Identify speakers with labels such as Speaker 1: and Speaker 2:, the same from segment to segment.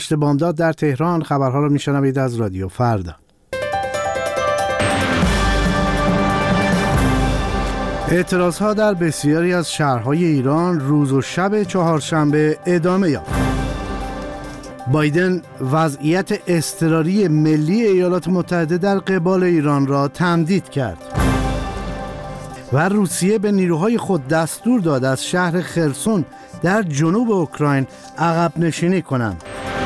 Speaker 1: بامداد در تهران. خبرها را میشنوید از رادیو فردا. اعتراضها در بسیاری از شهرهای ایران روز و شب چهارشنبه ادامه یافت. بایدن وضعیت اضطراری ملی ایالات متحده در قبال ایران را تمدید کرد و روسیه به نیروهای خود دستور داد از شهر خرسون در جنوب اوکراین عقب نشینی کنند.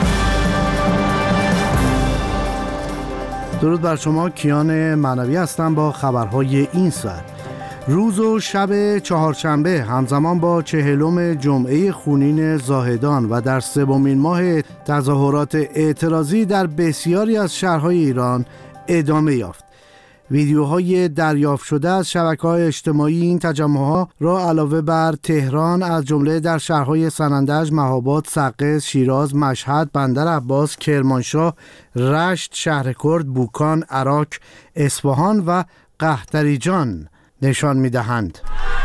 Speaker 1: درود بر شما، کیان معنوی هستم با خبرهای این ساعت. روز و شب چهارشنبه همزمان با 40م جمعه خونین زاهدان و در 3مین ماه تظاهرات اعتراضی در بسیاری از شهرهای ایران ادامه یافت. ویدیوهای دریافت شده از شبکه‌های اجتماعی این تجمعها را علاوه بر تهران از جمله در شهرهای سنندج، مهاباد، سقز، شیراز، مشهد، بندر عباس، کرمانشاه، رشت، شهرکرد، بوکان، عراق، اصفهان و قحطریجان نشان می‌دهند.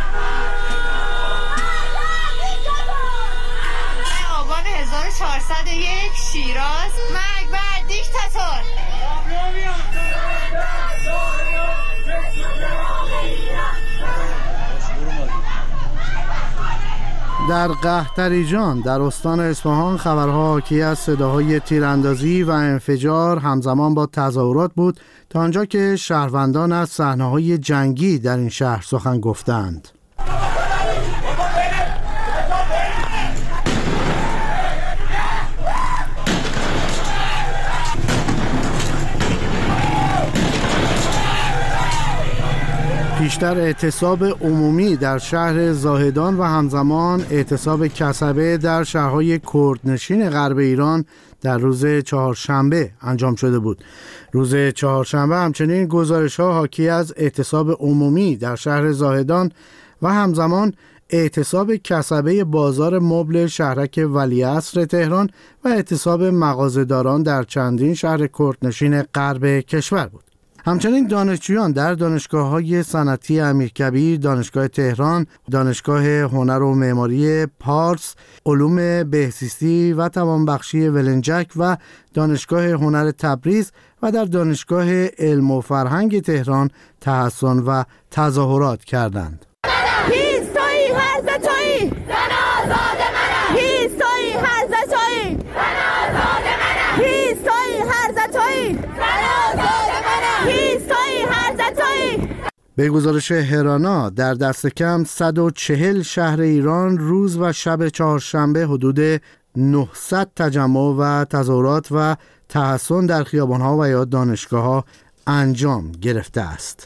Speaker 2: آبان 1401 شیراز، مرگ بر دیکتاتور.
Speaker 1: در قحطریجان در استان اصفهان خبرها حاکی از صداهای تیراندازی و انفجار همزمان با تظاهرات بود تا آنجا که شهروندان از صحنه‌های جنگی در این شهر سخن گفتند. پیشتر اعتصاب عمومی در شهر زاهدان و همزمان اعتصاب کسبه در شهرهای کردنشین غرب ایران در روز چهارشنبه انجام شده بود. روز چهارشنبه همچنین گزارش‌ها حاکی از اعتصاب عمومی در شهر زاهدان و همزمان اعتصاب کسبه بازار مبل شهرک ولیعصر تهران و اعتصاب مغازه‌داران در چندین شهر کردنشین غرب کشور بود. همچنین دانشجویان در دانشگاه‌های صنعتی امیرکبیر، دانشگاه تهران، دانشگاه هنر و معماری پارس، علوم بهزیستی و توانبخشی ولنجک و دانشگاه هنر تبریز و در دانشگاه علم و فرهنگ تهران تحصن و تظاهرات کردند.
Speaker 2: هیستوی هرزتوی زن آزاد منم، هیستوی هرزتوی زن آزاد منم، هیستوی هرزتوی زن آزاد منم، هیستوی هرزتوی.
Speaker 1: به گزارش هرانا در دست کم 140 شهر ایران روز و شب چهارشنبه حدود 900 تجمع و تظاهرات و تحصن در خیابان‌ها و یا دانشگاه‌ها انجام گرفته است.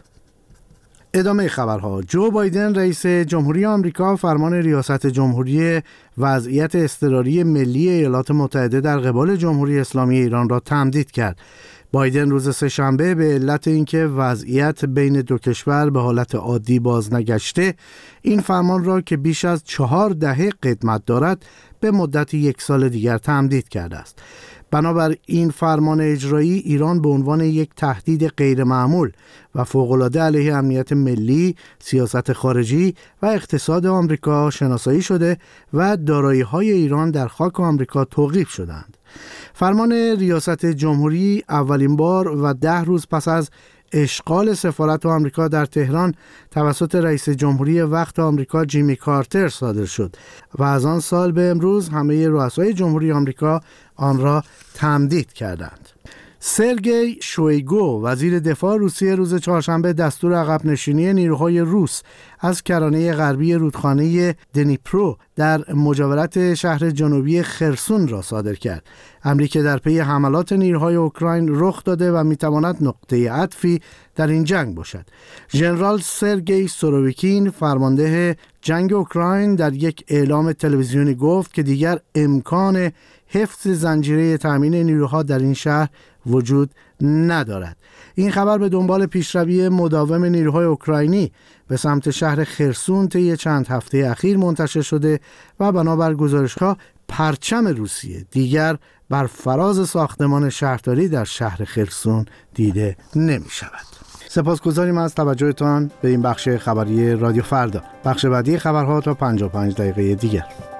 Speaker 1: ادامه خبرها. جو بایدن رئیس جمهوری آمریکا فرمان ریاست جمهوری وضعیت اضطراری ملی ایالات متحده در قبال جمهوری اسلامی ایران را تمدید کرد. بایدن روز سه‌شنبه به علت اینکه وضعیت بین دو کشور به حالت عادی باز نگشته، این فرمان را که بیش از 4 دهه قدمت دارد به مدت 1 سال دیگر تمدید کرده است. بنابر این فرمان اجرایی، ایران به عنوان یک تهدید غیرمعمول و فوق‌العاده علیه امنیت ملی، سیاست خارجی و اقتصاد آمریکا شناسایی شده و دارایی‌های ایران در خاک آمریکا توقیف شدند. فرمان ریاست جمهوری اولین بار و 10 روز پس از اشغال سفارت آمریکا در تهران توسط رئیس جمهوری وقت آمریکا جیمی کارتر صادر شد و از آن سال به امروز همه رؤسای جمهوری آمریکا آن را تمدید کردند. سرگئی شویگو وزیر دفاع روسیه روز چهارشنبه دستور عقب نشینی نیروهای روس از کرانه غربی رودخانه دنیپرو در مجاورت شهر جنوبی خرسون را صادر کرد. امری که در پی حملات نیروهای اوکراین رخ داده و میتواند نقطه عطفی در این جنگ باشد. ژنرال سرگئی سورویکین فرمانده جنگ اوکراین در یک اعلام تلویزیونی گفت که دیگر امکان حفظ زنجیره تامین نیروها در این شهر وجود ندارد. این خبر به دنبال پیشروی مداوم نیروهای اوکراینی به سمت شهر خرسون طی چند هفته اخیر منتشر شده و بنابر گزارش‌ها پرچم روسیه دیگر بر فراز ساختمان شهرداری در شهر خرسون دیده نمی شود. سپاسگزاریم از توجهتان به این بخش خبری رادیو فردا. بخش بعدی خبرها تا 55 دقیقه دیگر.